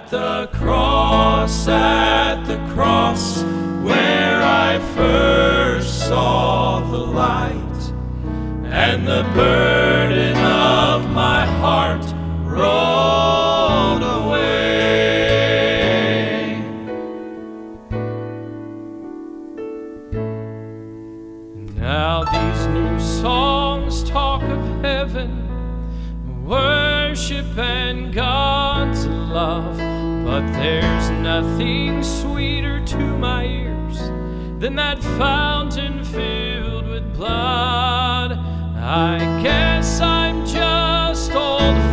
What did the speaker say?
at the cross, where I first saw the light, and the burden of my heart rolled away. Now these new songs talk of heaven, worship and God's love, but there's nothing sweeter to my ears than that fountain filled with blood. I guess I'm just old